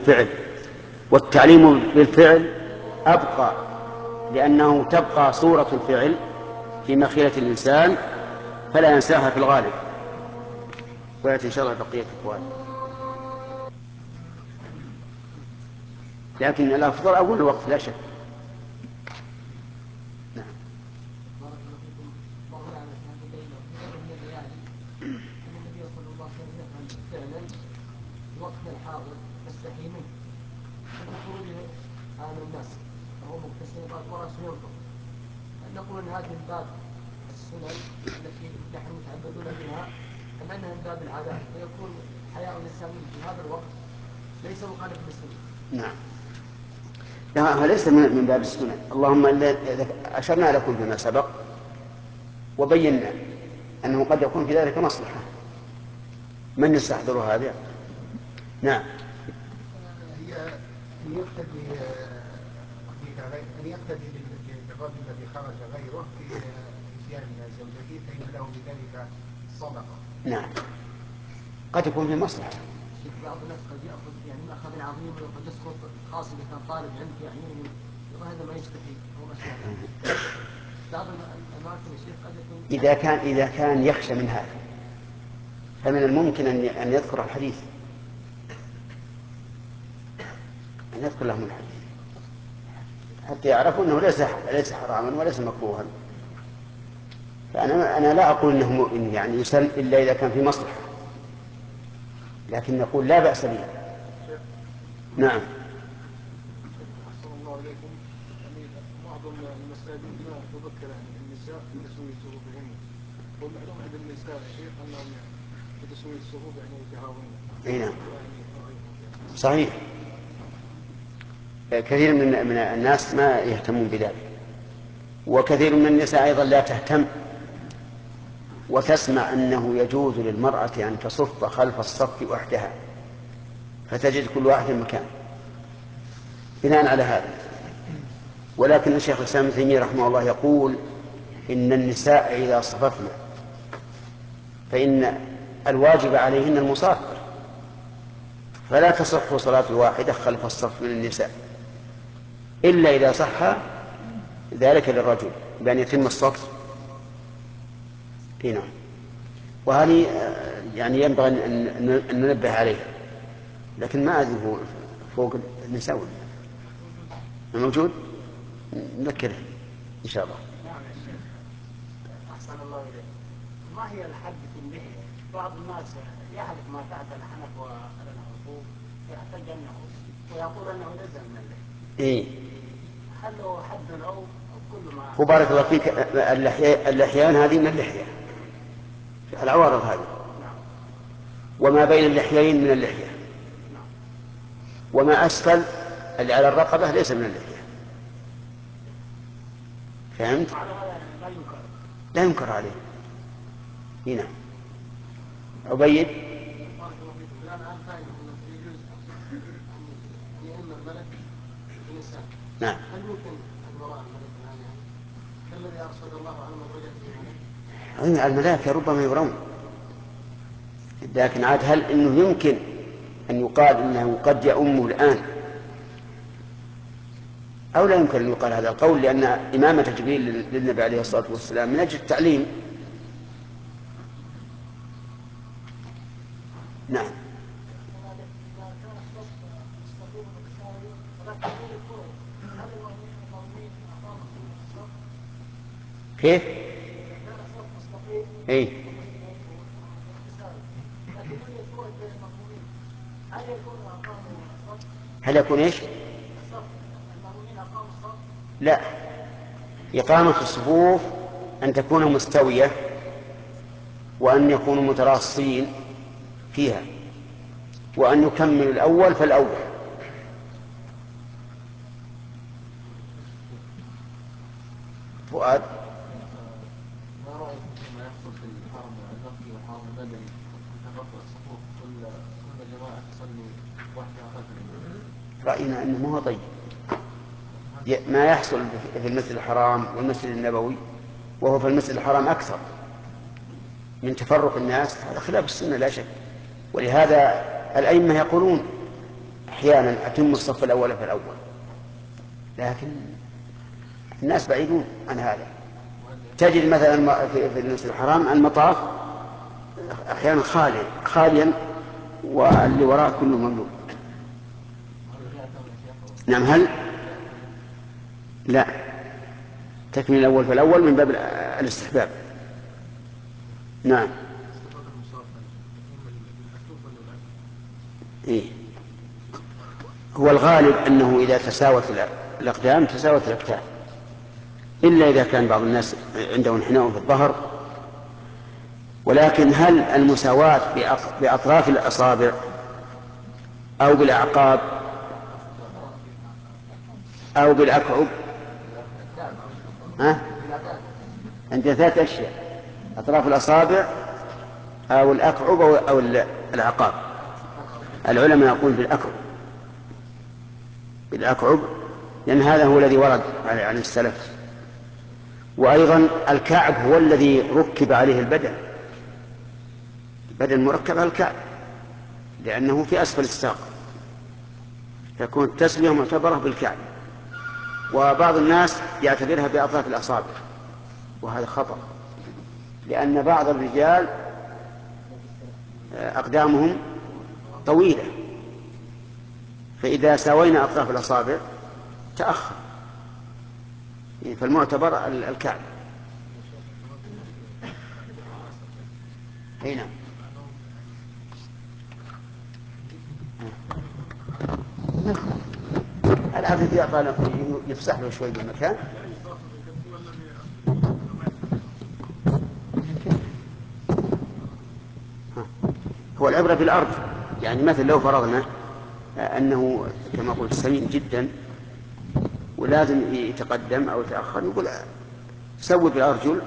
بالفعل، والتعليم بالفعل أبقى، لأنه تبقى صورة الفعل في مخيلة الإنسان فلا ينساها في الغالب. ويأتي إن شاء الله بقية الأقوال، لكن الأفضل أول الوقت لا شك. نعم. النبي صلى الله عليه وسلم يفعل فعلا في وقتنا الحاضر نستحي منه عند خروجه عن الناس وهو مغتسل ورأسه ينفض، نقول ان هذه من باب السنن التي نحن متعبدون بها ام انها من باب العادات، فيكون حياء الانسان في هذا الوقت ليس مخالفا للسنه. نعم. لا، ليس من باب السنن، اللهم إذا أشرنا لكم فيما سبق وبينا أنه قد يكون في ذلك مصلحة، من يستحضر هذا؟ نعم. يقتدي بالرجل الذي خرج غيره في اتيان زوجته فإن له بذلك صدقة. نعم، قد يكون في مصلحة. بعض الناس قد يأخذ يعني مأخذ عظيم وقد يسقط، خاصة إذا كان طالب علم في أعينه وهذا ما يستحي هو مشروع. بعض الأماكن الشيخ قد يكون إذا كان يخشى من هذا فمن الممكن أن يذكر الحديث، أن يذكر لهم الحديث حتى يعرفوا أنه ليس حراما وليس مكروها. فأنا لا أقول أنه يعني يسن إلا إذا كان في مصلحة، لكن نقول لا بأس به. نعم. أحسن الله عليكم. يعني معظم المساجد ما تذكر النساء بتسوية صفوفهن، والمعلوم عند النساء يا شيخ أنهم بتسوية الصفوف يعني يتهاون. نعم صحيح، كثير من الناس ما يهتمون بذلك، وكثير من النساء أيضا لا تهتم وتسمع أنه يجوز للمرأة أن تصف خلف الصف وحدها، فتجد كل واحد مكان بناء على هذا. ولكن الشيخ الإسلام ابن تيمية رحمه الله يقول إن النساء إذا صففن فإن الواجب عليهن المصافحة، فلا تصح صلاة الواحدة خلف الصف من النساء إلا إذا صح ذلك للرجل بأن يتم الصف. نعم. وهذه يعني ينبغي أن ننبه عليها، لكن ما أدري فوق النساء موجود، نذكره إن شاء الله. نعم يا شيخ. أحسن الله إليك. ما هي الحد في اللحية؟ بعض الناس يعرف ما تحت الحنك والحقوق يحتج أنه ويقول أنه ليس من اللحية. إيه. هل هو حد أو كل ما؟ وبارك الله فيك، اللحيان هذه من اللحية، العوارض هذه. نعم. وما بين اللحيين من اللحية. نعم. وما أسفل اللي على الرقبة ليس من اللحية. فهمت؟ لا ينكر. لا ينكر عليه. هنا عبيد. نعم. هل ممكن أن نرى الملك الآن الذي أرشد الله على من رجع فيه؟ الملائكة ربما يرون، لكن عاد هل إنه يمكن أن يقال إنه قد يؤمه الآن أو لا يمكن أن يقال هذا القول، لأن إمامة جبريل للنبي عليه الصلاة والسلام من أجل التعليم. نعم. كيف؟ اي. هل يكون ايش؟ لا، إقامة الصفوف أن تكون مستوية وأن يكونوا متراصين فيها وأن يكمل الأول فالأول. فؤاد. ما رأيكم فيما يحصل في الحرم المكي والحرم المدني تقطع الصفوف كل جماعة تصلي وحدها خلف الإمام؟ رأينا أنه ما هو طيب. ما يحصل في المسجد الحرام والمسجد النبوي وهو في المسجد الحرام أكثر من تفرق الناس، هذا خلاف السنة لا شك. ولهذا الأئمة يقولون أحيانا أتم الصف الأول فالأول، لكن الناس بعيدون عن هذا. تجد مثلا في المسجد الحرام المطاف أحيانا خاليا واللي وراء كله مملوء. نعم. هل لا تكمل الأول فالأول من باب الاستحباب. نعم. إيه؟ هو الغالب أنه إذا تساوت الأقدام تساوت الأكتاف، إلا إذا كان بعض الناس عنده انحناء في الظهر. ولكن هل المساواة بأطراف الأصابع أو بالأعقاب أو بالأكعب؟ عندنا 3 أشياء: أطراف الأصابع أو الأكعب أو الأعقاب. العلماء يقول بالأكعب لأن هذا هو الذي ورد عن السلف. وأيضا الكعب هو الذي ركب عليه البدن مركب على الكعب لأنه في أسفل الساق، تكون التسمية معتبرة بالكعب. وبعض الناس يعتبرها بأطراف الأصابع، وهذا خطأ، لأن بعض الرجال أقدامهم طويلة، فإذا ساوينا أطراف الأصابع تأخر، فالمعتبر الكعب. هنا العبد يعطى يفسح له شوي بالمكان. هو العبرة بالأرض، يعني مثل لو فرضنا أنه كما قلت سمين جدا ولازم يتقدم أو يتأخر، نقول سوي بالأرجل،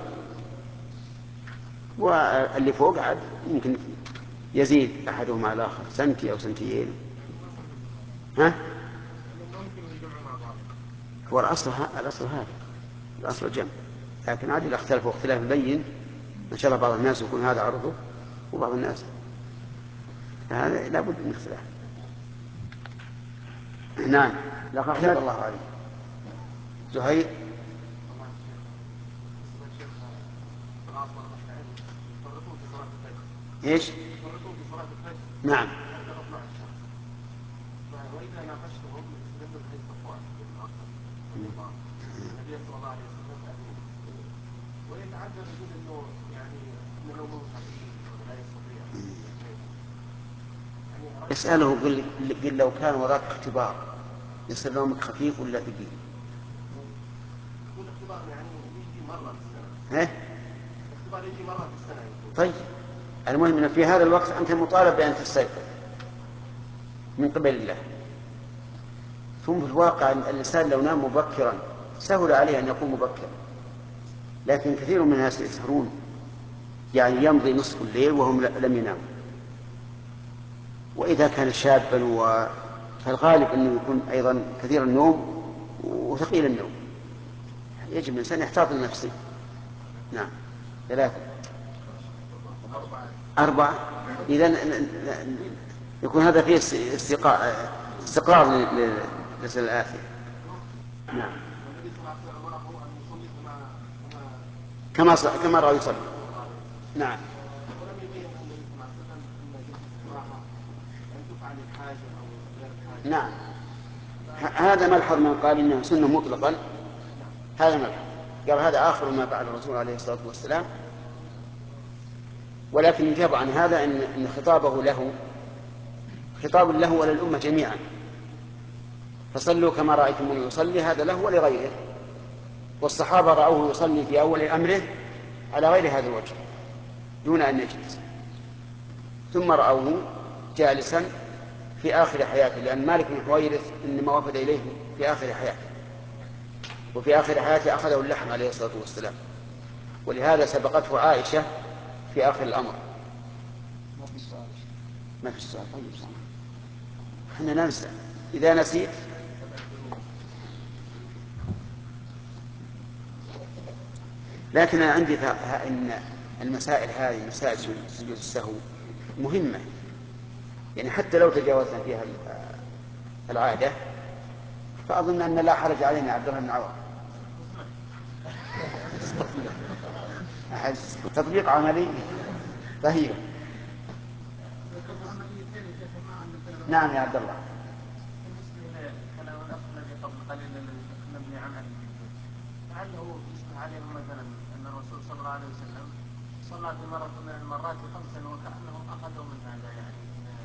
واللي فوق عاد يمكن يزيد أحدهما على الآخر سنتي أو سنتيين. هو الأصل هذا، الأصل الجمع، لكن عاد اختلفوا اختلاف مبين. إن شاء الله بعض الناس يكون هذا عرضه وبعض الناس هذا لا بد من اختلاف. نعم. لا خير الله عليه. زهير. ايش؟ نعم. وإذا ناقشتهم يستدل بحديث صفوان النبي صلى الله عليه وسلم ويتعذر يقول انه يعني نومه خفيف ولا يستطيع. اسأله قل لو كان وراك اختبار يصير نومك خفيف ولا ثقيل؟ يقول اختبار يعني يجي مرة في السنة. اختبار يجي مرة في السنة. طيب المهم أن في هذا الوقت أنت مطالب بأن تستيقظ من قبل الله. ثم في الواقع الإنسان لو نام مبكرا سهل عليه أن يقوم مبكرا، لكن كثير من الناس يسهرون، يعني يمضي نصف الليل وهم لم يناموا. وإذا كان شابا فالغالب أنه يكون أيضا كثير النوم وثقيل النوم، يجب الإنسان يحتاط لنفسه. نعم. 3 4 إذن يكون هذا فيه استقرار للسنة الآخرة. نعم. كما رأى يصلي. نعم. نعم. هذا ملحظ من قال إنه سنة مطلقا، هذا ملحظ قال هذا آخر ما فعل الرسول عليه الصلاة والسلام. ولكن يجاب عن هذا أن خطابه له خطاب له وللأمة جميعا، فصلوا كما رأيتموني يصلي، هذا له ولغيره. والصحابة رأوه يصلي في أول أمره على غير هذا الوجه دون أن يجلس، ثم رأوه جالسا في آخر حياته، لأن مالك بن حويرث إنما وفد إليه في آخر حياته، وفي آخر حياته أخذه اللحم عليه الصلاة والسلام، ولهذا سبقته عائشة في آخر الأمر. ما في السؤال. طيب احنا ننسى إذا نسيت. لكن أنا عندي إن المسائل هذه مسائل سجود السهو مهمة، يعني حتى لو تجاوزنا فيها العادة فأظن أن لا حرج علينا يا عبد الله بن عوض. تطبيق عملي. طيب نعم يا عبد الله. كلام الأخ الذي قبل قليل المبني عن أهل البيت لعله يشبه عليهم مثلا أن الرسول صلى الله عليه وسلم صلى في مرة من المرات 5 وكأنهم أخذوا من هذا يعني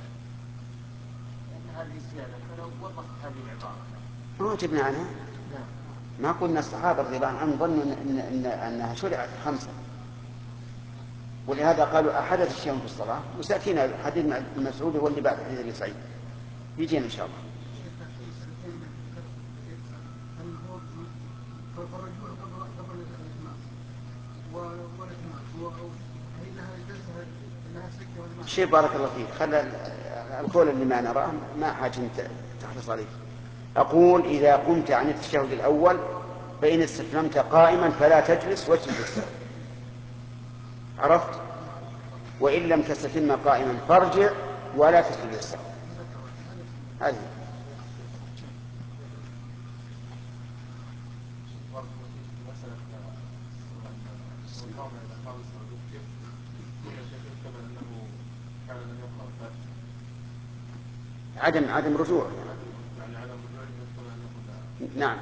أن هذه زيادة، فلو وضحت هذه العبارة. ما جبنا عنها، ما قلنا الصحابة رضي الله عنهم ظنوا أنها شرعت 5، ولهذا قالوا أحدث الشيء في الصلاة. وسأتينا حديث المسعود هو اللي بعد حديث ابن سعيد يجينا إن شاء الله. شيء بارك الله فيك، خلى القول اللي ما نراه ما حاجة تحرص عليه. أقول إذا قمت عن التشهد الأول فإن استسلمت قائما فلا تجلس واسجد للسهو، عرفت؟ وإن لم تستتم قائما فارجع ولا تسجد للسهو. هذه عدم رجوع يعني. نعم.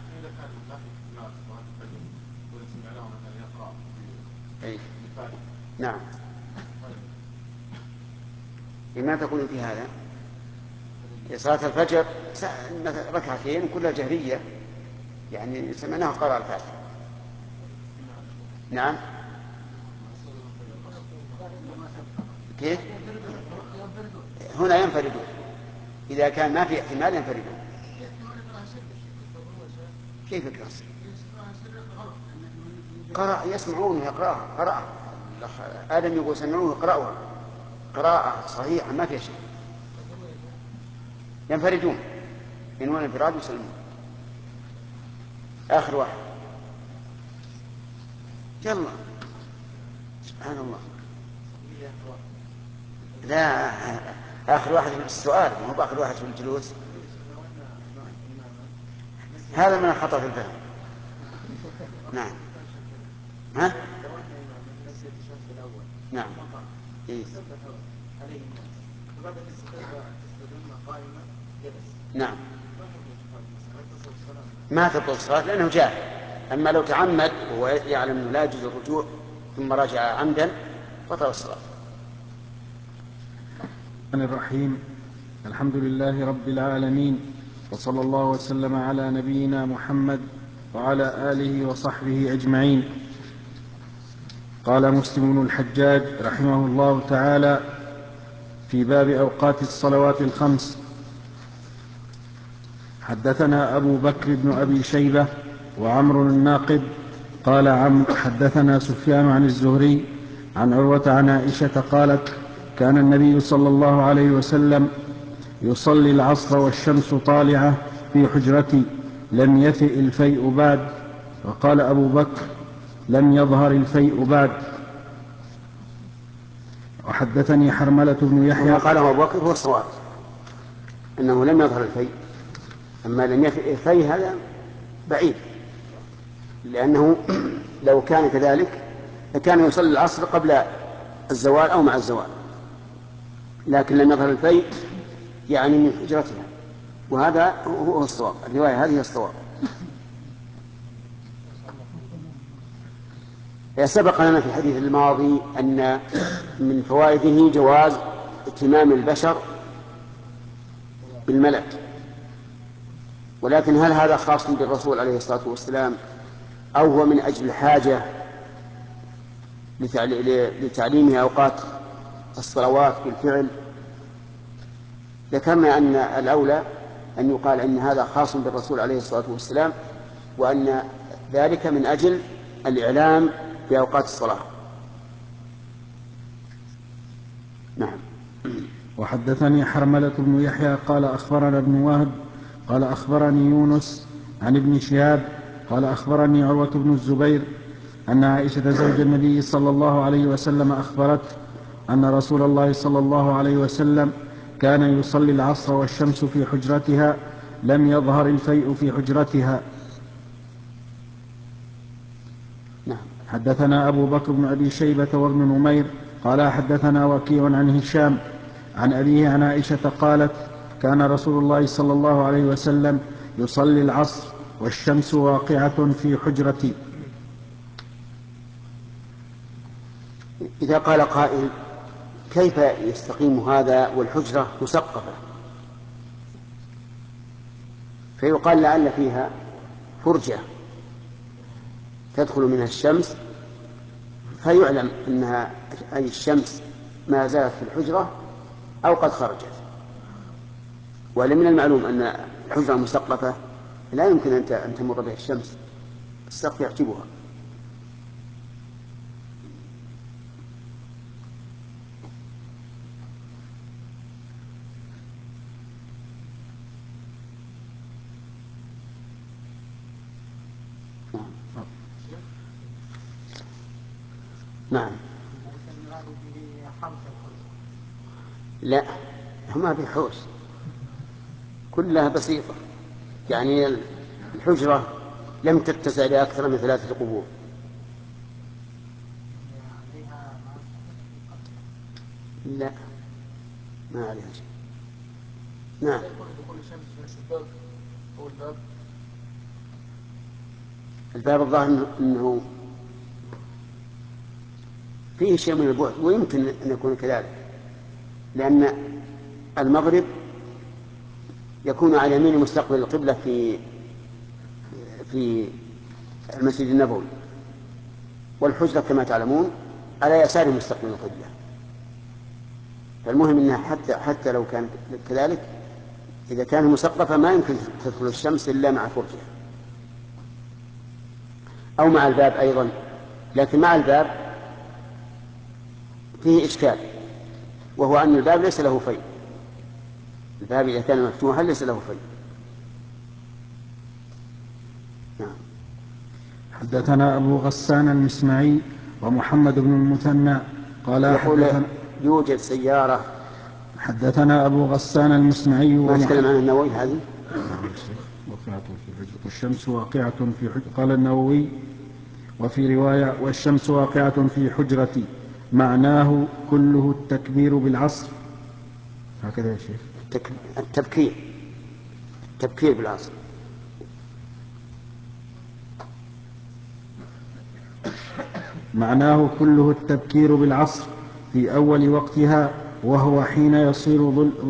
أي. نعم. لما تقول في هذا؟ صلاة الفجر ركعتين كلها جهرية، يعني سمعناها قراءة الفاتحة. نعم. كيف؟ هنا ينفردون، إذا كان ما في احتمال ينفردون. كيف يقرأ؟ قرأ يسمعون يقرأها قراءة. آدم يقول سمعوه يقرأها قراءة صحيحة ما في شيء. ينفردون ينوون انفراد ويسلمون. آخر واحد. يلا سبحان الله. لا آخر واحد في السؤال مو بآخر واحد في الجلوس. هذا من الخطأ في الفهم. نعم. ها؟ نعم. إيه؟ نعم. ما تبطل الصلاة لأنه جاهل. أما لو تعمد ويعلم أنه لا يجوز الرجوع ثم رجع عمدا بطل الصلاة. الرحيم. الحمد لله رب العالمين، وصلى الله وسلم على نبينا محمد وعلى آله وصحبه أجمعين. قال مسلم بن الحجاج رحمه الله تعالى في باب أوقات الصلوات الخمس: حدثنا أبو بكر بن أبي شيبة وعمر الناقد قال عمرو حدثنا سفيان عن الزهري عن عروة عن عائشة قالت: كان النبي صلى الله عليه وسلم يصلي العصر والشمس طالعة في حجرتي لم يثئ الفيء بعد. وقال أبو بكر: لم يظهر الفيء بعد. وحدثني حرملة بن يحيى. وما قاله أبو بكر هو الصواب أنه لم يظهر الفيء، أما لم يثئ الفيء هذا بعيد، لأنه لو كان كذلك لكان يصلي العصر قبل الزوال أو مع الزوال، لكن لم يظهر الفيء يعني من حجرتها، وهذا هو الصواب. الرواية هذه الصواب. سبق لنا في الحديث الماضي أن من فوائده جواز اهتمام البشر بالملك، ولكن هل هذا خاص بالرسول عليه الصلاة والسلام أو هو من أجل الحاجة لتعليمه أوقات الصلوات بالفعل؟ ذكرنا أن الأولى أن يقال أن هذا خاص بالرسول عليه الصلاة والسلام، وأن ذلك من أجل الإعلام بأوقات الصلاة. نعم. وحدثني حرملة بن يحيى قال أخبرنا ابن وهب قال أخبرني يونس عن ابن شهاب قال أخبرني عروة بن الزبير أن عائشة زوج النبي صلى الله عليه وسلم أخبرته أن رسول الله صلى الله عليه وسلم كان يصلي العصر والشمس في حجرتها لم يظهر الفيء في حجرتها. حدثنا أبو بكر بن أبي شيبة وابن نمير قال حدثنا وكيع عن هشام عن أبيه عن عائشة قالت كان رسول الله صلى الله عليه وسلم يصلي العصر والشمس واقعة في حجرتي. إذا قال قائل كيف يستقيم هذا والحجرة مسقفة؟ فيقال لعل فيها فرجة تدخل منها الشمس فيعلم أنها أي الشمس ما زالت في الحجرة أو قد خرجت. ولمن المعلوم أن الحجرة المسقفة لا يمكن أن تمر بها الشمس، السقف يحجبها. نعم. لا، ما في حوش، كلها بسيطة، يعني الحجرة لم تتسع لأكثر من 3 قبور. لا، ما عليها شيء. نعم. الباب الظاهر أنه فيه شيء من البعد، ويمكن أن يكون كذلك، لأن المغرب يكون على يمين مستقبل القبلة في المسجد النبوي، والحجرة كما تعلمون على يسار مستقبل القبلة. فالمهم أنها حتى لو كانت كذلك، إذا كانت مسقفة ما يمكن تدخل الشمس إلا مع فرجة أو مع الباب أيضا. لكن مع الباب فيه إشكال، وهو أن الباب ليس له فيء. الباب إذا كان مفتوحا ليس له فيء. نعم. حدثنا أبو غسان المسمعي ومحمد بن المثنى قال يقول يوجد سيارة. حدثنا أبو غسان المسمعي ما تكلم عن النووي هذه والشمس واقعة في حجرتي. قال النووي وفي رواية والشمس واقعة في حجرتي معناه كله التكبير بالعصر. هكذا يا شيخ. التبكير بالعصر. معناه كله التبكير بالعصر في أول وقتها، وهو حين يصير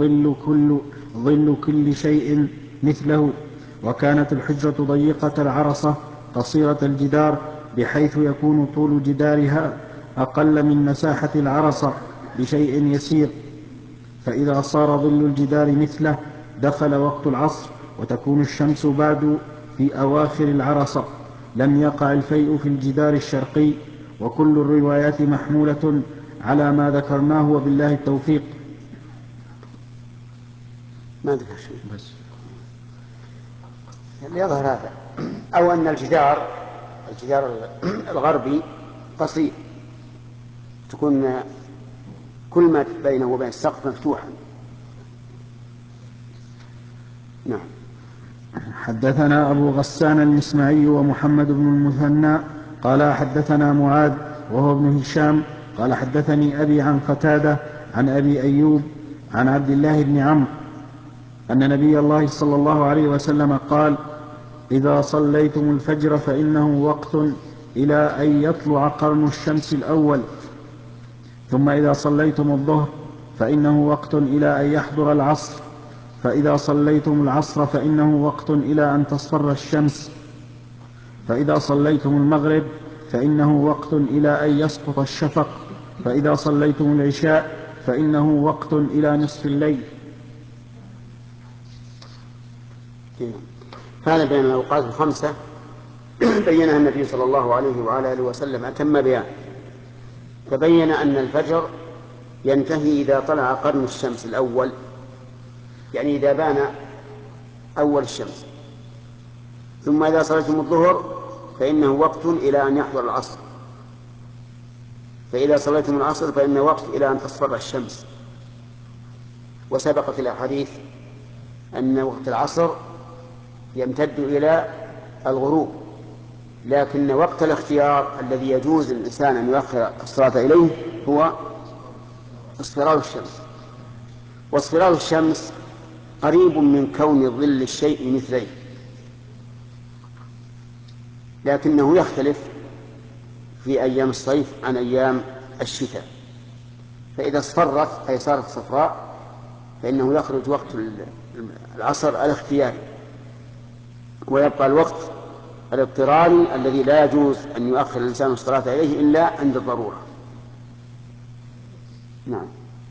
ظل كل شيء مثله. وكانت الحجرة ضيقة العرصة قصيرة الجدار، بحيث يكون طول جدارها أقل من مساحة العرصة بشيء يسير. فإذا صار ظل الجدار مثله دخل وقت العصر، وتكون الشمس بعد في أواخر العرصة. لم يقع الفيء في الجدار الشرقي. وكل الروايات محمولة على ما ذكرناه، وبالله التوفيق. ما ذكر شيء بس يظهر هذا، أو أن الجدار الغربي قصير، تكون كل ما بينه وبين السقف مفتوحا. نعم. حدثنا أبو غسان المسمعي ومحمد بن المثنى قال حدثنا معاذ وهو ابن هشام قال حدثني أبي عن قتادة عن أبي أيوب عن عبد الله بن عمرو أن نبي الله صلى الله عليه وسلم قال: إذا صليتم الفجر فإنه وقت إلى أن يطلع قرن الشمس الأول، ثم إذا صليتم الظهر فإنه وقت إلى أن يحضر العصر، فإذا صليتم العصر فإنه وقت إلى أن تصفر الشمس، فإذا صليتم المغرب فإنه وقت إلى أن يسقط الشفق، فإذا صليتم العشاء فإنه وقت إلى نصف الليل. هذا بين الأوقات الخمسة بينها النبي صلى الله عليه وعلى آله وسلم أتم بيان. فبين أن الفجر ينتهي إذا طلع قرن الشمس الأول، يعني إذا بان أول الشمس. ثم إذا صليتم الظهر فإنه وقت إلى أن يحضر العصر، فإذا صليتم العصر فإنه وقت إلى أن تصفر الشمس، وسبق في الأحاديث أن وقت العصر يمتد إلى الغروب، لكن وقت الاختيار الذي يجوز للإنسان أن يؤخر الصلاة إليه هو اصفرار الشمس. واصفرار الشمس قريب من كون ظل الشيء مثليه، لكنه يختلف في أيام الصيف عن أيام الشتاء. فإذا اصفرت أي صارت صفراء فإنه يخرج وقت العصر الاختياري، ويبقى الوقت الاضطراري الذي لا يجوز أن يؤخر الإنسان الصلاة إليه إلا عند الضرورة. نعم.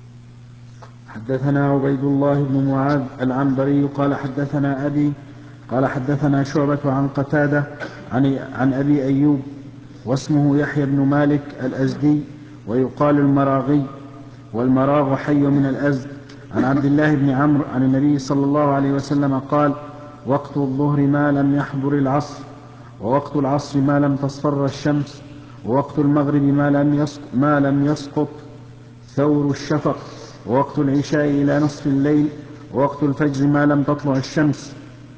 حدثنا عبيد الله بن معاذ العنبري قال حدثنا أبي قال حدثنا شعبة عن قتادة عن أبي أيوب واسمه يحيى بن مالك الأزدي ويقال المراغي، والمراغ حي من الأزد، عن عبد الله بن عمرو عن النبي صلى الله عليه وسلم قال: وقت الظهر ما لم يحضر العصر، ووقت العصر ما لم تصفر الشمس، ووقت المغرب ما لم يسقط ثور الشفق، ووقت العشاء إلى نصف الليل، ووقت الفجر ما لم تطلع الشمس.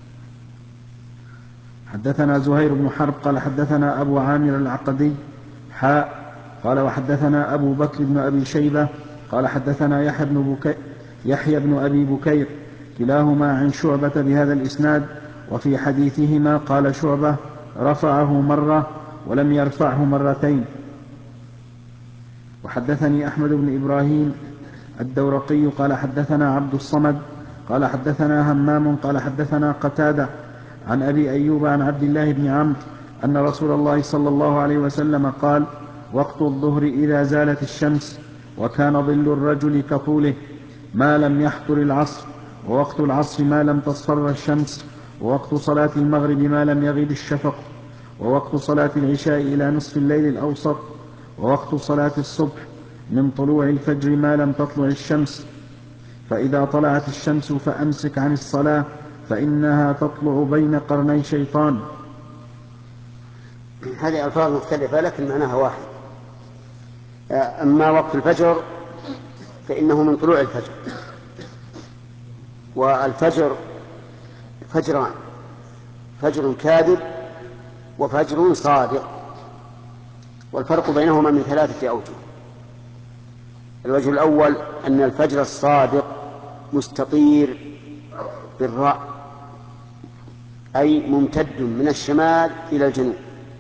حدثنا زهير بن حرب قال حدثنا أبو عامر العقدي قال وحدثنا أبو بكر بن أبي شيبة قال حدثنا يحيى بن أبي بكير كلاهما عن شعبة بهذا الإسناد، وفي حديثهما قال شعبة: رفعه مرة ولم يرفعه مرتين. وحدثني أحمد بن إبراهيم الدورقي قال حدثنا عبد الصمد قال حدثنا همام قال حدثنا قتادة عن أبي أيوب عن عبد الله بن عمرو أن رسول الله صلى الله عليه وسلم قال: وقت الظهر إذا زالت الشمس وكان ظل الرجل كطوله ما لم يحضر العصر، ووقت العصر ما لم تصفر الشمس، ووقت صلاة المغرب ما لم يغب الشفق، ووقت صلاة العشاء إلى نصف الليل الأوسط، ووقت صلاة الصبح من طلوع الفجر ما لم تطلع الشمس، فإذا طلعت الشمس فأمسك عن الصلاة فإنها تطلع بين قرني شيطان. هذه ألفاظ مختلفة لكن معناها واحد. أما وقت الفجر فإنه من طلوع الفجر، والفجر فجران: فجر كاذب وفجر صادق، والفرق بينهما من 3 أوجه. الوجه الأول أن الفجر الصادق مستطير بالراء، أي ممتد من الشمال إلى الجنوب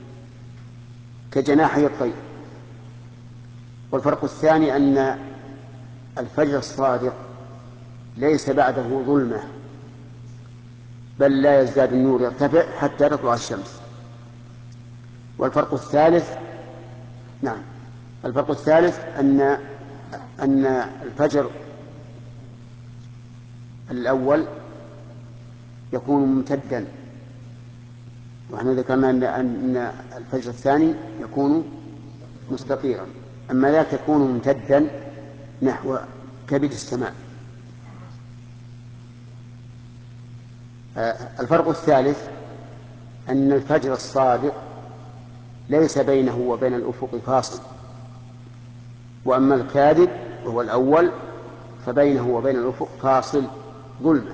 كجناحي الطير. والفرق الثاني أن الفجر الصادق ليس بعده ظلمة، بل لا يزداد النور، يرتفع حتى تطلع الشمس. والفرق الثالث الفرق الثالث أن الفجر الأول يكون ممتدا، ونحن ذكرنا أن الفجر الثاني يكون مستطيرا، أما ذاك يكون ممتدا نحو كبد السماء. الفرق الثالث أن الفجر الصادق ليس بينه وبين الأفق فاصل، وأما الكاذب وهو الأول فبينه وبين الأفق فاصل ظلمة.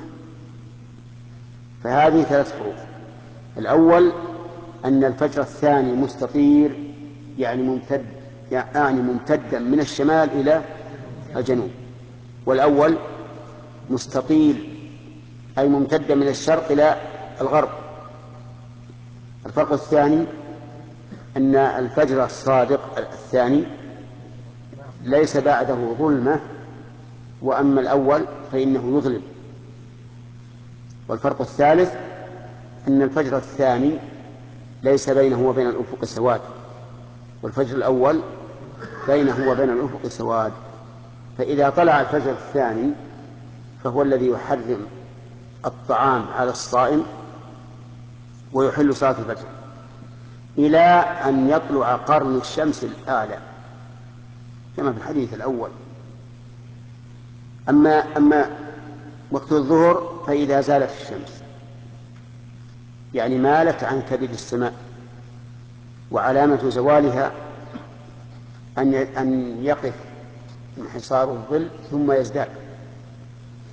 فهذه 3 فروق: الأول أن الفجر الثاني مستطير يعني ممتدا من الشمال إلى الجنوب، والأول مستطيل أي ممتدا من الشرق إلى الغرب. الفرق الثاني أن الفجر الصادق الثاني ليس بعده ظلمة، وأما الأول فإنه يظلم. والفرق الثالث أن الفجر الثاني ليس بينه وبين الأفق سواد، والفجر الأول بينه وبين الأفق سواد. فإذا طلع الفجر الثاني فهو الذي يحرم الطعام على الصائم ويحل صلاة الفجر إلى أن يطلع قرن الشمس الأعلى كما في الحديث الأول. أما وقت الظهر فإذا زالت الشمس يعني مالت عن كبد السماء، وعلامة زوالها أن يقف انحصار الظل ثم يزداد،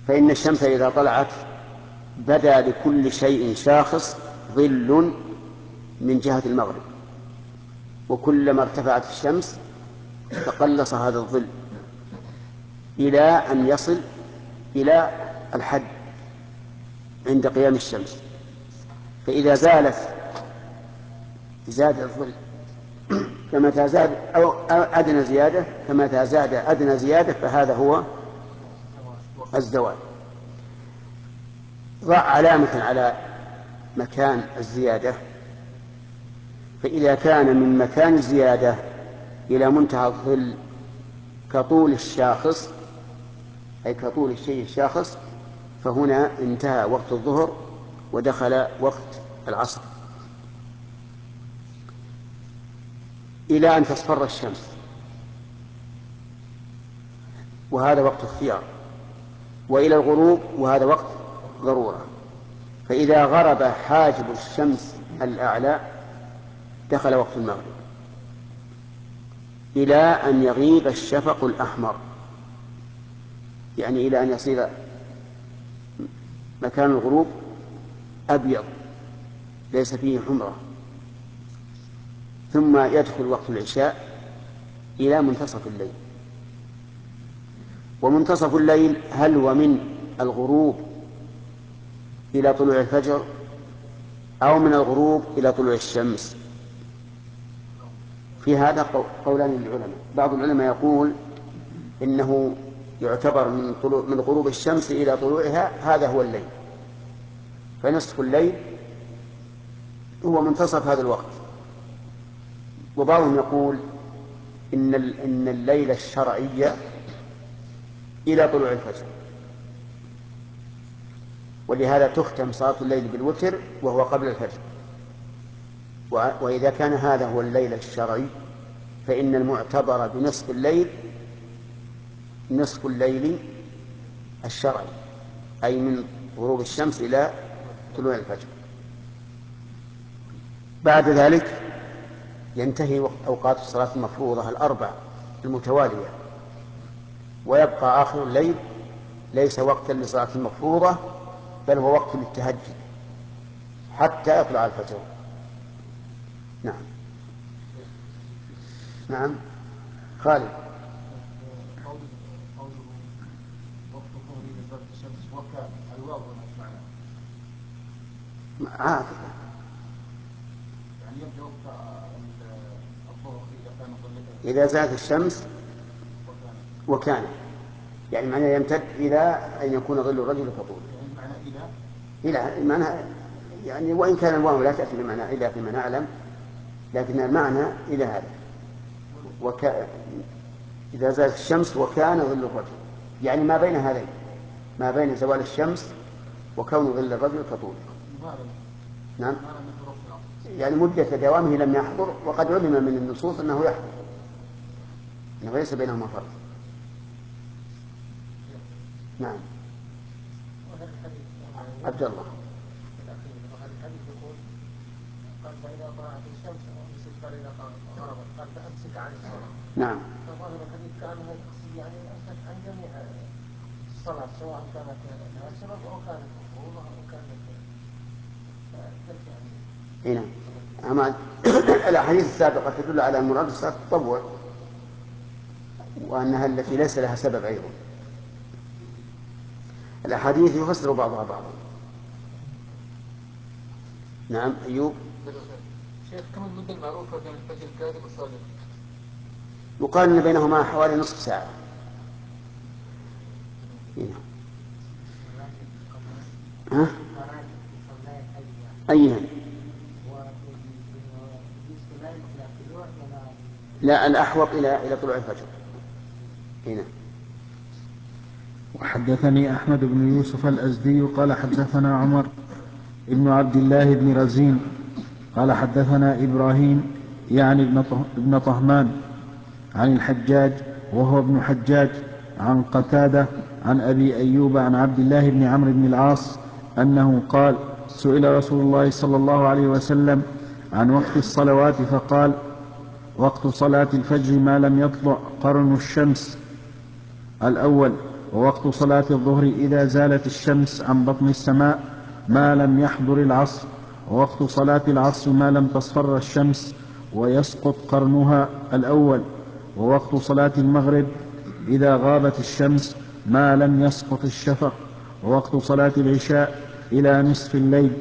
فإن الشمس إذا طلعت بدا لكل شيء شاخص ظل من جهة المغرب، وكلما ارتفعت الشمس تقلص هذا الظل إلى أن يصل إلى الحد عند قيام الشمس، فإذا زالت زاد الظل كمتى زاد أو أدنى زيادة، كمتى زاد أدنى زيادة فهذا هو الزوال. ضع علامة على مكان الزيادة، فإذا كان من مكان الزيادة إلى منتهى الظل كطول الشاخص، أي كطول الشيء الشاخص، فهنا انتهى وقت الظهر ودخل وقت العصر إلى أن تصفر الشمس، وهذا وقت اختيار، وإلى الغروب وهذا وقت ضرورة. فإذا غرب حاجب الشمس الأعلى دخل وقت المغرب إلى أن يغيب الشفق الأحمر، يعني إلى أن يصير مكان الغروب أبيض ليس فيه حمرة، ثم يدخل وقت العشاء إلى منتصف الليل. ومنتصف الليل هل هو من الغروب إلى طلوع الفجر أو من الغروب إلى طلوع الشمس؟ في هذا قولان للعلماء. بعض العلماء يقول إنه يعتبر من غروب الشمس إلى طلوعها هذا هو الليل، فنصف الليل هو منتصف هذا الوقت. وبعضهم يقول إن الليل الشرعي إلى طلوع الفجر، ولهذا تختم صلاة الليل بالوتر وهو قبل الفجر. وإذا كان هذا هو الليل الشرعي فإن المعتبر بنصف الليل نصف الليل الشرعي، أي من غروب الشمس إلى طلوع الفجر. بعد ذلك ينتهي أوقات الصلاة المفروضة الأربع المتوالية، ويبقى آخر الليل ليس وقتا لصلاة المفروضة بل هو وقت للتهجد حتى يطلع الفجر. نعم. نعم خالد. وقت الظهر إذا زالت الشمس وكان الواو معناه عاطفة، يعني يبدأ وقت الظهر إذا كان ظل إذا زالت الشمس وكان، يعني معناه يمتد إلى أن يكون ظل الرجل كطوله. يعني معنى إلى معنى، يعني وإن كان الواو لا تأتي بمعنى إلى فيما نعلم، لكن المعنى إلى هذا. إذا زالت الشمس وكان ظل الرجل، يعني ما بين هذين، ما بين زوال الشمس وكون ظل الرجل كطوله. نعم، يعني مدة دوامه لم يحضر، وقد علم من النصوص أنه يحضر، أنه ليس بينهما فرق. نعم عبد الله. الحديث يقول قال فإذا طلعت الشمس أمسك، قال إذا غربت قال فأمسك عن الصلاة. نعم. فظاهر الحديث كأنه يقصد يعني أمسك عن جميع الصلاة سواء كانت لها سبب أو كانت مفروضة أو كانت يعني. نعم. أما الأحاديث السابقة تدل على مراد الصلاة التطوع، وأنها التي ليس لها سبب أيضا. الأحاديث يفسر بعضها بعضا. نعم أيوب. شيخ كم المدة المعروفة بين الفجر الكاذب والصادق؟ يقال أن بينهما حوالي نصف ساعة. ها؟ أيها؟ لا، الأحوط إلى طلوع الفجر. هنا. وحدثني أحمد بن يوسف الأزدي قال حدثنا عمر ابن عبد الله بن رزين قال حدثنا إبراهيم يعني ابن طهمان عن الحجاج وهو ابن حجاج عن قتادة عن أبي أيوب عن عبد الله بن عمرو بن العاص أنه قال سئل رسول الله صلى الله عليه وسلم عن وقت الصلوات فقال وقت صلاة الفجر ما لم يطلع قرن الشمس الأول ووقت صلاة الظهر إذا زالت الشمس عن بطن السماء ما لم يحضر العصر، ووقت صلاة العصر ما لم تصفر الشمس ويسقط قرنها الأول، ووقت صلاة المغرب إذا غابت الشمس ما لم يسقط الشفق، ووقت صلاة العشاء إلى نصف الليل.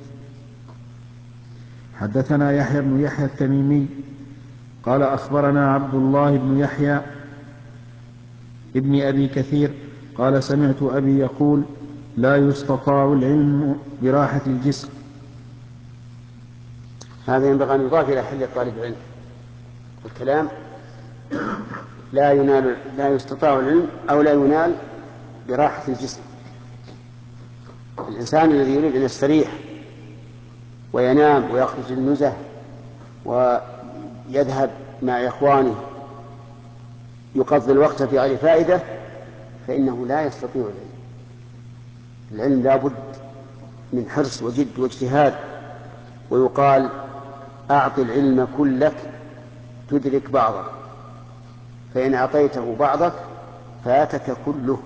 حدثنا يحيى بن يحيى التميمي قال أخبرنا عبد الله بن يحيى ابن أبي كثير قال سمعت أبي يقول لا يستطاع العلم براحة الجسم. هذا ينبغي أن يضاف إلى حل طالب العلم. الكلام لا يستطاع العلم أو لا ينال براحة الجسم. الإنسان الذي يريد أن يستريح وينام ويخرج النزه ويذهب مع إخوانه يقضي الوقت في غير فائدة فإنه لا يستطيع العلم. العلم لا بد من حرص وجد واجتهاد، ويقال أعط العلم كلك تدرك بعضه، فإن أعطيته بعضك فاتك كله.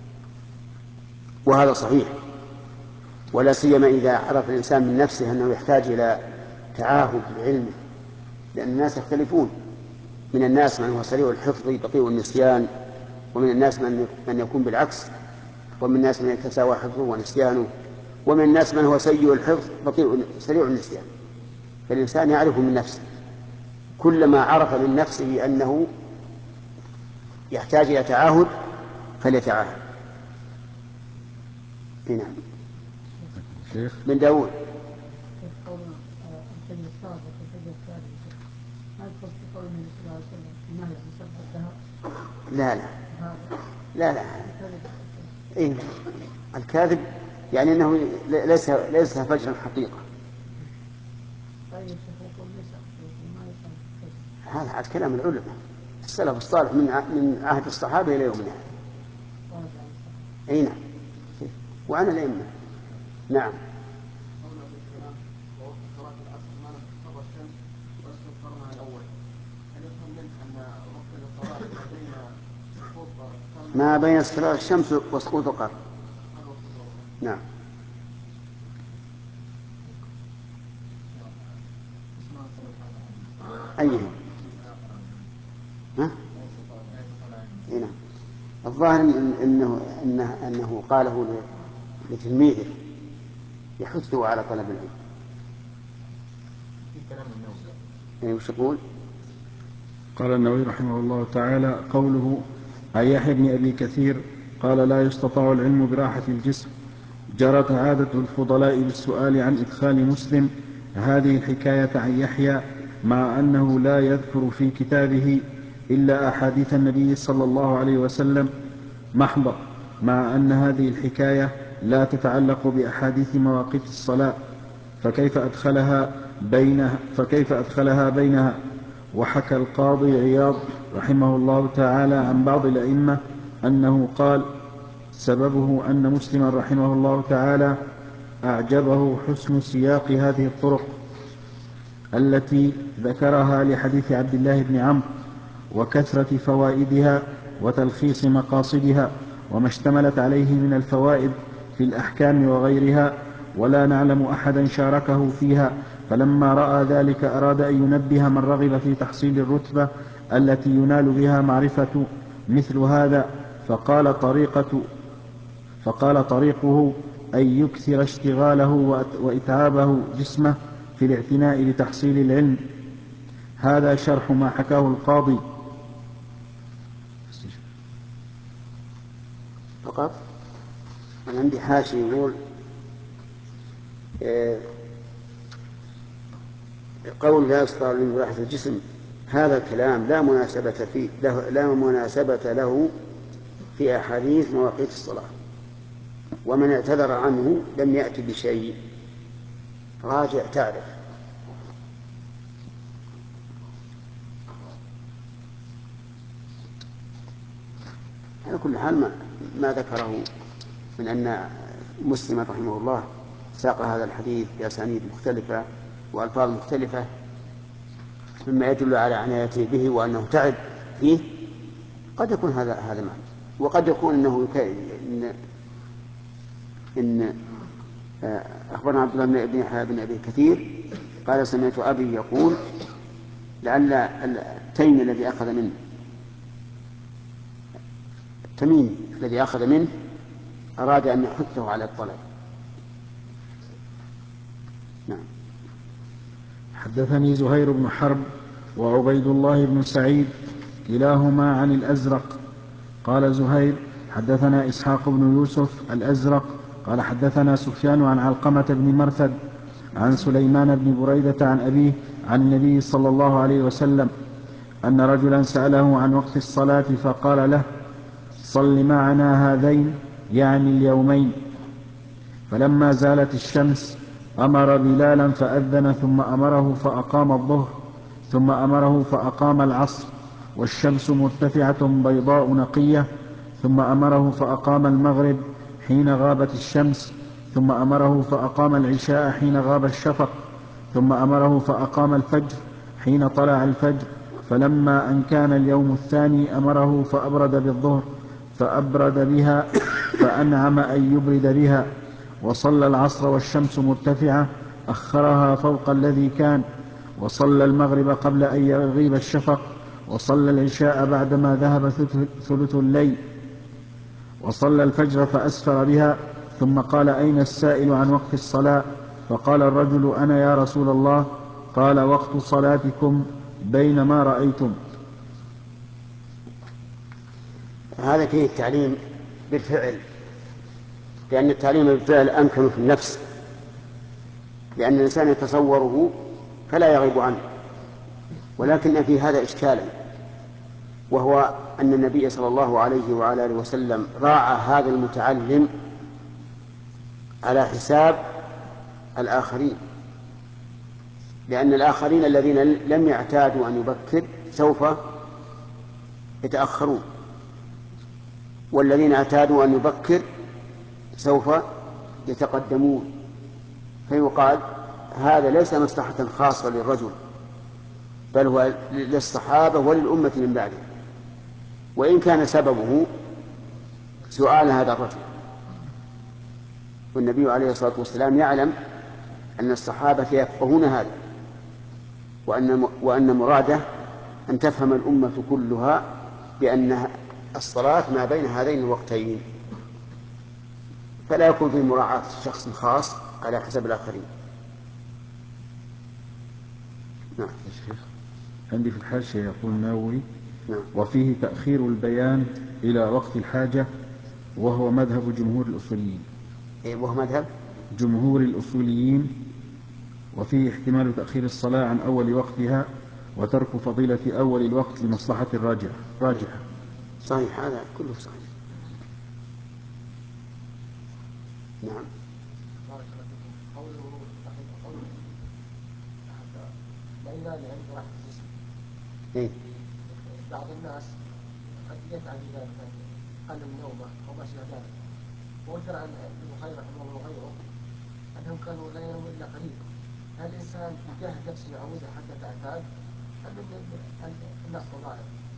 وهذا صحيح، ولا سيما إذا عرف الإنسان من نفسه أنه يحتاج إلى تعاهد العلم، لأن الناس يختلفون. من الناس من هو سريع الحفظ بطيء النسيان، ومن الناس من يكون بالعكس، ومن الناس من يتساوى حفظه ونسيانه، ومن الناس من هو سيء الحفظ سريع النسيان. فالإنسان يعرف من نفسه، كلما عرف من نفسه أنه يحتاج إلى تعاهد فليتعاهد. هنا من داود. لا إيه؟ الكاذب يعني أنه ليس فجر حقيقة. هذا عاد كلام العلماء السلف الصالح من عهد الصحابة إلى يومنا. أي نعم، وأنا الأئمة. نعم. ما بين اصفرار الشمس وسقوط القمر. نعم. أيهم؟ نعم. الظاهر أنه قاله لتلميذه يحثه على طلب العلم. وش يقول؟ قال النووي رحمه الله تعالى قوله عن يحيى بن أبي كثير قال لا يستطاع العلم براحة الجسم، جرت عادة الفضلاء بالسؤال عن إدخال مسلم هذه الحكاية عن يحيى، مع أنه لا يذكر في كتابه إلا أحاديث النبي صلى الله عليه وسلم محضة، مع أن هذه الحكاية لا تتعلق بأحاديث مواقيت الصلاة، فكيف أدخلها بينها. وحكى القاضي عياض رحمه الله تعالى عن بعض الأئمة أنه قال سببه أن مسلما رحمه الله تعالى أعجبه حسن سياق هذه الطرق التي ذكرها لحديث عبد الله بن عمرو، وكثرة فوائدها وتلخيص مقاصدها وما اشتملت عليه من الفوائد في الأحكام وغيرها، ولا نعلم أحدا شاركه فيها، فلما رأى ذلك أراد أن ينبه من رغب في تحصيل الرتبة التي ينال بها معرفة مثل هذا، فقال طريقه أن يكثر اشتغاله وإتعابه جسمه في الاعتناء لتحصيل العلم. هذا شرح ما حكاه القاضي فقط. أنا عندي حاشي يقول قول لا يستطيع العلم براحة الجسم، هذا الكلام لا مناسبة له في أحاديث مواقيت الصلاة، ومن اعتذر عنه لم يأتي بشيء. راجع تعرف. على كل حال ما ذكره من أن مسلم رحمه الله ساق هذا الحديث بأسانيد مختلفة وألفاظ مختلفة مما يدل على عنايته به وأنه تعب فيه، قد يكون هذا معنى. وقد يكون أنه إن أخبرنا عبد الله بن أبي كثير قال سمعت أبي يقول لعل التيم الذي أخذ منه التميمي الذي أخذ منه أراد أن يحثه على الطلب. نعم. حدثني زهير بن حرب وعبيد الله بن سعيد كلاهما عن الأزرق. قال زهير حدثنا إسحاق بن يوسف الأزرق قال حدثنا سفيان عن علقمة بن مرثد عن سليمان بن بريدة عن أبيه عن النبي صلى الله عليه وسلم أن رجلا سأله عن وقت الصلاة فقال له صل معنا هذين يعني اليومين. فلما زالت الشمس أمر بلالا فأذن ثم أمره فأقام الظهر ثم أمره فأقام العصر والشمس مرتفعة بيضاء نقية ثم أمره فأقام المغرب حين غابت الشمس ثم أمره فأقام العشاء حين غاب الشفق ثم أمره فأقام الفجر حين طلع الفجر. فلما أن كان اليوم الثاني أمره فأبرد بالظهر فأبرد بها فأنعم أن يبرد بها. وصلى العصر والشمس مرتفعة أخرها فوق الذي كان. وصلى المغرب قبل أن يغيب الشفق وصلى العشاء بعدما ذهب ثلث الليل وصلى الفجر فأسفر بها. ثم قال أين السائل عن وقت الصلاة؟ فقال الرجل أنا يا رسول الله. قال وقت صلاتكم بينما رأيتم. هذا فيه التعليم بالفعل، لأن التعليم بالفعل أمكن في النفس، لأن الإنسان يتصوره فلا يغيب عنه. ولكن في هذا إشكالا، وهو أن النبي صلى الله عليه وعلى آله وسلم راعى هذا المتعلم على حساب الآخرين، لأن الآخرين الذين لم يعتادوا أن يبكر سوف يتأخرون، والذين اعتادوا أن يبكر سوف يتقدمون. فيقال هذا ليس مصلحة خاصة للرجل، بل هو للصحابة وللأمة من بعده، وإن كان سببه سؤال هذا الرجل. والنبي عليه الصلاة والسلام يعلم أن الصحابة يفقهون هذا، وأن مراده أن تفهم الأمة كلها بأن الصلاة ما بين هذين الوقتين، فلا يكون في مراعاة شخص خاص على حسب الآخرين. نعم. عندي في الحاشية يقول النووي نعم. وفيه تأخير البيان إلى وقت الحاجة وهو مذهب جمهور الأصوليين. وهو مذهب جمهور الأصوليين. وفيه احتمال تأخير الصلاة عن أول وقتها وترك فضيلة أول الوقت لمصلحة راجحة. صحيح، هذا كله صحيح. نعم. إيه؟ بعض الناس قد يفعل ذلك قلل نومه وما شابه ذلك، وذكر عن البخاري رحمه الله وغيره أنهم كانوا لا ينامون إلا قليلا. هل الإنسان يجاهد نفسه يعودها حتى تعتاد أم النص ظاهر؟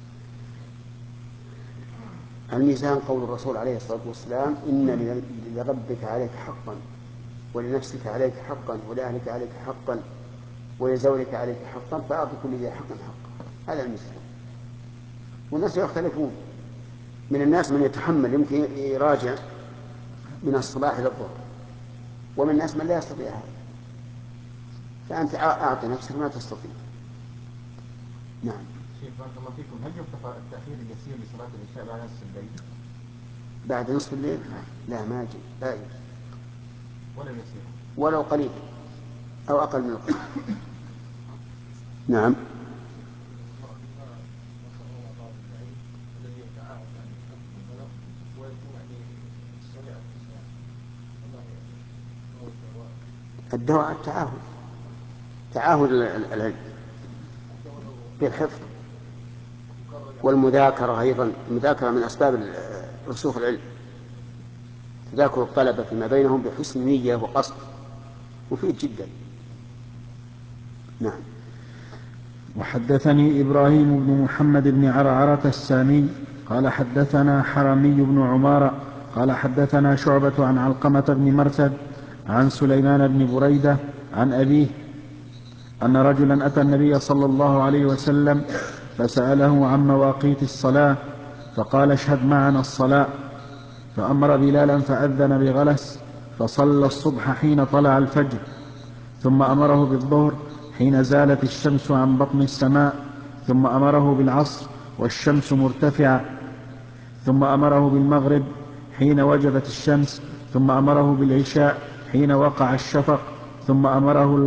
الميزان قول الرسول عليه الصلاة والسلام إن لربك عليك حقا ولنفسك عليك حقا ولأهلك عليك حقا ولزوجك عليك حقا فأعط كل ذي حق حقا. هذا الميزان. والناس يختلفون، من الناس من يتحمل يمكن يراجع من الصباح إلى الظهر، ومن الناس من لا يستطيع هذا، فأنت أعطي نفسك ما تستطيع. نعم. شيخ بارك الله فيكم، هل يغتفر التأخير اليسير لصلاة العشاء بعد نصف الليل؟ بعد نصف الليل؟ لا، ما يجب، لا يجب. ولا يسير ولو قليل أو أقل من القليل. نعم. الدواء التعاهد، تعاهد العلم بالحفظ والمذاكرة. أيضا المذاكرة من أسباب رسوخ العلم، تذاكر الطلبة فيما بينهم بحسن نية وقصد مفيد جدا. نعم. وحدثني إبراهيم بن محمد بن عرعرة السامي قال حدثنا حرمي بن عمارة قال حدثنا شعبة عن علقمة بن مرثد عن سليمان بن بريدة عن أبيه أن رجلا أتى النبي صلى الله عليه وسلم فسأله عن مواقيت الصلاة فقال اشهد معنا الصلاة، فأمر بلالا فأذن بغلس فصلى الصبح حين طلع الفجر، ثم أمره بالظهر حين زالت الشمس عن بطن السماء، ثم أمره بالعصر والشمس مرتفعة، ثم أمره بالمغرب حين وجبت الشمس، ثم أمره بالعشاء حين وقع الشفق، ثم أمره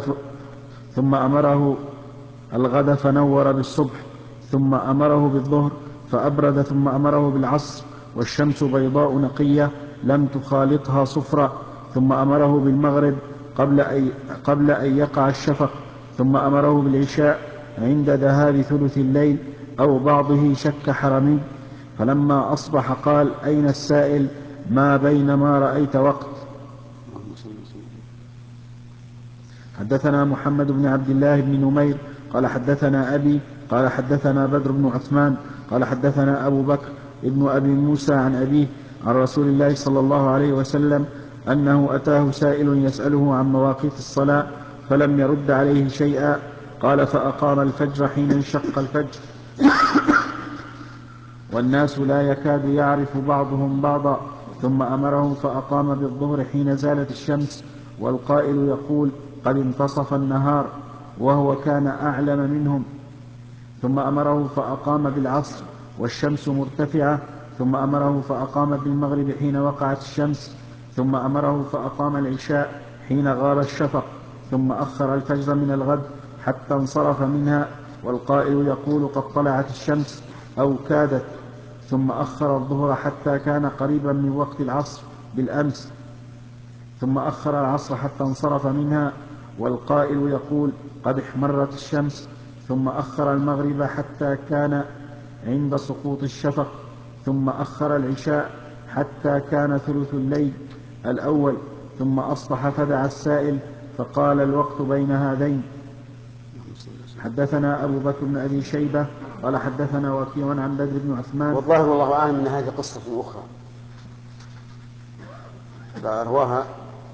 الغد فنور بالصبح، ثم أمره بالظهر فأبرد، ثم أمره بالعصر والشمس بيضاء نقية لم تخالطها صفرة، ثم أمره بالمغرب قبل أن يقع الشفق، ثم أمره بالعشاء عند ذهاب ثلث الليل أو بعضه، شك حرمي. فلما أصبح قال أين السائل ما بين ما رأيت وقت. حدثنا محمد بن عبد الله بن نمير قال حدثنا أبي قال حدثنا بدر بن عثمان قال حدثنا أبو بكر ابن أبي موسى عن أبيه عن رسول الله صلى الله عليه وسلم أنه أتاه سائل يسأله عن مواقيت الصلاة فلم يرد عليه شيئا. قال فأقام الفجر حين انشق الفجر والناس لا يكاد يعرف بعضهم بعضا، ثم أمره فأقام بالظهر حين زالت الشمس والقائل يقول قد انتصف النهار وهو كان أعلم منهم، ثم أمره فأقام بالعصر والشمس مرتفعة، ثم أمره فأقام بالمغرب حين وقعت الشمس، ثم أمره فأقام العشاء حين غاب الشفق، ثم أخر الفجر من الغد حتى انصرف منها والقائل يقول قد طلعت الشمس أو كادت، ثم أخر الظهر حتى كان قريبا من وقت العصر بالأمس، ثم أخر العصر حتى انصرف منها والقائل يقول قد احمرت الشمس، ثم أخر المغرب حتى كان عند سقوط الشفق، ثم أخر العشاء حتى كان ثلث الليل الأول، ثم أصبح فدعا السائل فقال الوقت بين هذين. حدثنا أبو بكر بن أبي شيبة قال حدثنا وكيع عن بدر بن عثمان. والظاهر والله أعلم أن هذه قصة أخرى رواها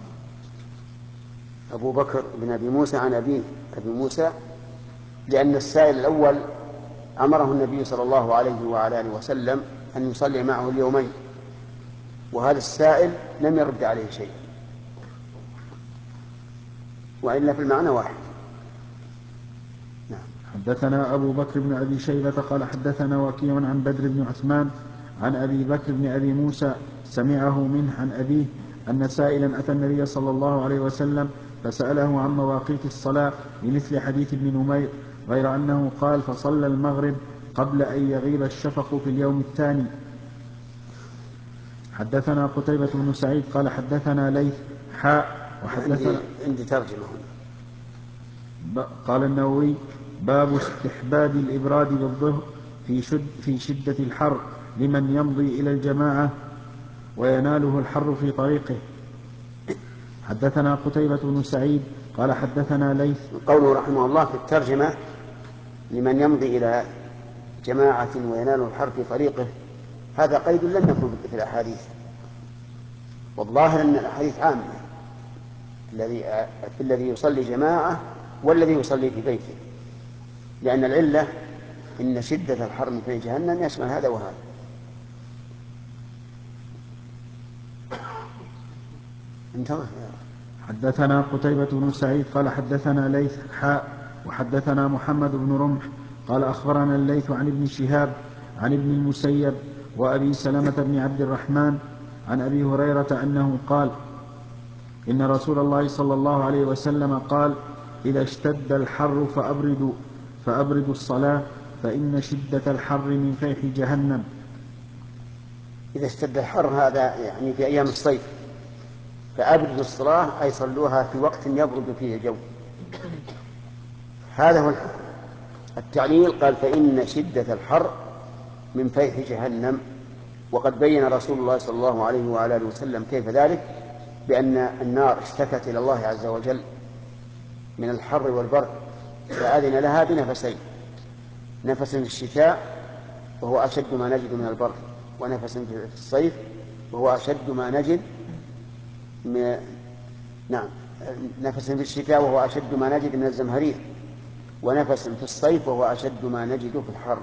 أبو بكر بن أبي موسى عن أبيه أبي موسى، لأن السائل الأول أمره النبي صلى الله عليه وعلى آله وسلم أن يصلي معه اليومين، وهذا السائل لم يرد عليه شيء، وإلا في المعنى واحد. حدثنا أبو بكر بن أبي شيبة قال حدثنا وكيع عن بدر بن عثمان عن أبي بكر بن أبي موسى سمعه منه عن أبيه أن سائلا أتى النبي صلى الله عليه وسلم فسأله عن مواقيت الصلاة بمثل حديث ابن نمير، غير أنه قال فصلى المغرب قبل أن يغيب الشفق في اليوم الثاني. حدثنا قتيبة بن سعيد قال حدثنا ليث وحدثنا عندي ترجمة هنا. قال النووي باب استحباب الإبراد بالظهر في شدة الحر لمن يمضي إلى الجماعة ويناله الحر في طريقه. حدثنا قتيبة بن سعيد قال حدثنا ليث. قوله رحمه الله في الترجمة لمن يمضي إلى جماعة ويناله الحر في طريقه، هذا قيد لم يكن في الأحاديث، والظاهر أن الأحاديث عامة الذي يصلي جماعة والذي يصلي في بيته، لأن العلة إن شدة الحر في جهنم يشمل هذا وهذا. انتظر. حدثنا قتيبة بن سعيد قال حدثنا ليث وحدثنا محمد بن رمح قال أخبرنا الليث عن ابن شهاب عن ابن المسيب وأبي سلمة بن عبد الرحمن عن أبي هريرة أنه قال إن رسول الله صلى الله عليه وسلم قال إذا اشتد الحر فأبردوا الصلاة فإن شدة الحر من فيح جهنم. إذا اشتد الحر هذا يعني في أيام الصيف، فأبردوا الصلاة أي صلوها في وقت يبرد فيه الجو. هذا هو الحكم. التعليل قال فإن شدة الحر من فيح جهنم، وقد بين رسول الله صلى الله عليه وعلى آله وسلم كيف ذلك، بأن النار اشتكت إلى الله عز وجل من الحر والبرد، فأذن لها بنفسين، نفس في الشتاء وهو أشد ما نجد من البرد، ونفس في الصيف وهو أشد ما نجد نعم، نفس في الشتاء وهو أشد ما نجد من الزمهرير، ونفس في الصيف وهو أشد ما نجد في الحر.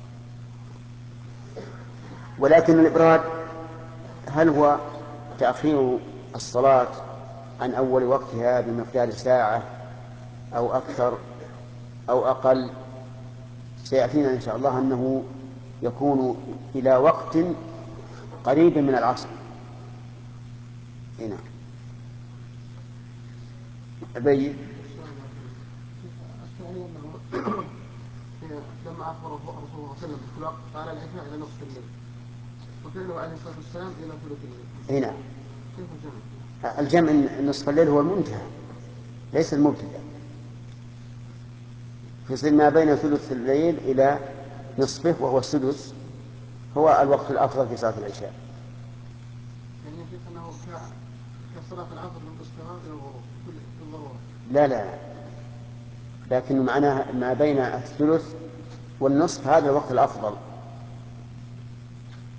ولكن الإبراد هل هو تأخير الصلاة عن أول وقتها بمقدار ساعة أو أكثر أو أقل؟ سيأتينا إن شاء الله أنه يكون إلى وقت قريب من العصر. هنا أبين لما أخبر الرسول صلى الله عليه وسلم بالطلاق قال العشاء إلى نصف الليل، وفعله عليه الصلاة والسلام إلى ثلث الليل. هنا كيف الجمع؟ الجمع نصف الليل هو المنتهى ليس المبتدأ، يصير ما بين ثلث الليل إلى نصفه وهو السدس، هو الوقت الأفضل في صلاة العشاء. يعني يجب أنه كصلاة العصر من الاستماع إلى الغروب في الضرورة. لا، لكن معناها ما بين الثلث والنصف هذا الوقت الأفضل.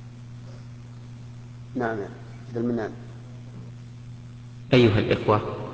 نعم. أيها الإخوة،